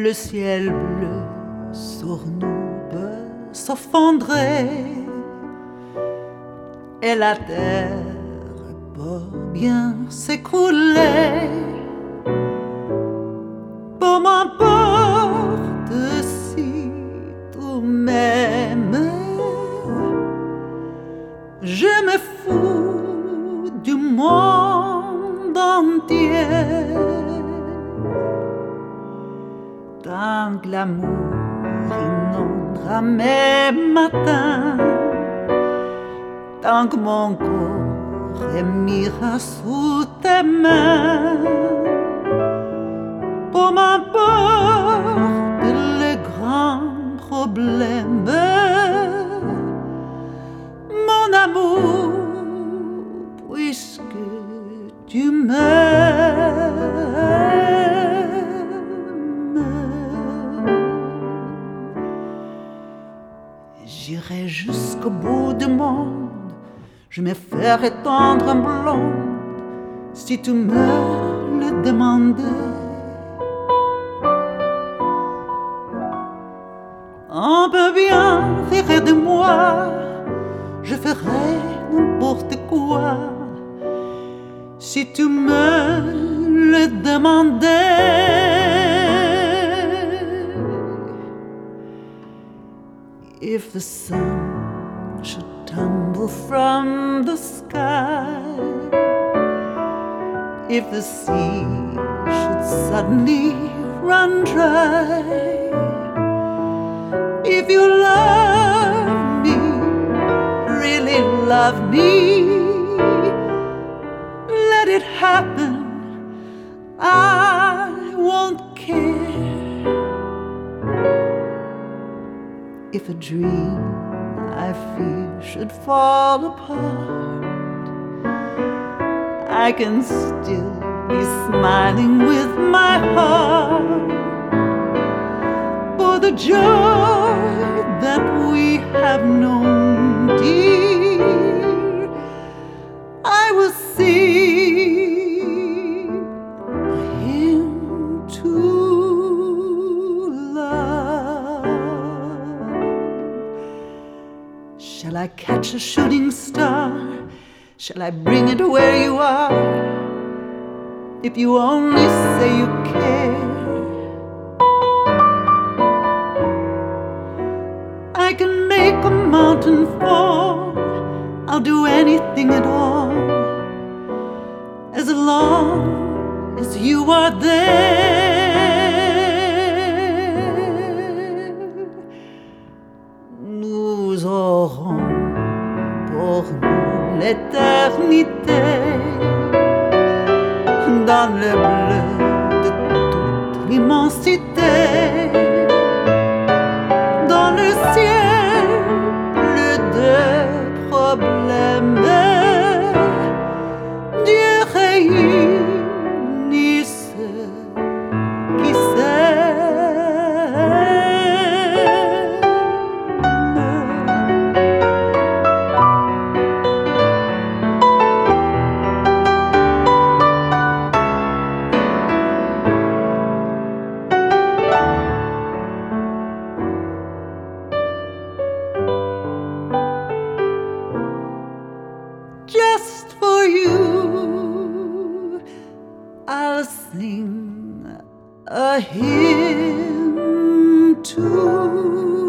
le ciel bleu sur nous peut s'effondrer et la terre peut bien s'écrouler. Peu m'importe si tu m'aimes, je me fous du monde entier. Tant que l'amour inondera mes matins, tant que mon corps émira sous tes mains, peu m'importe les grands problèmes, mon amour, puisque tu m'aimes. J'irai jusqu'au bout du monde, je me ferai tendre en blonde, si tu me le demandais. On peut bien rire de moi, je ferai n'importe quoi, si tu me le demandais. If the sun should tumble from the sky, if the sea should suddenly run dry, if you love me, really love me, let it happen, I won't care. If a dream I fear should fall apart, I can still be smiling with my heart, for the joy that we have known, dear, I will sing a hymn to love. Shall I catch a shooting star? Shall I bring it where you are? If you only say you care, I can make a mountain fall, I'll do anything at all, as long as you are there. Nous aurons pour nous l'éternité, dans le bleu de toute l'immensité, dans le ciel bleu de problèmes, Dieu réunit ceux qui just for you, I'll sing a hymn to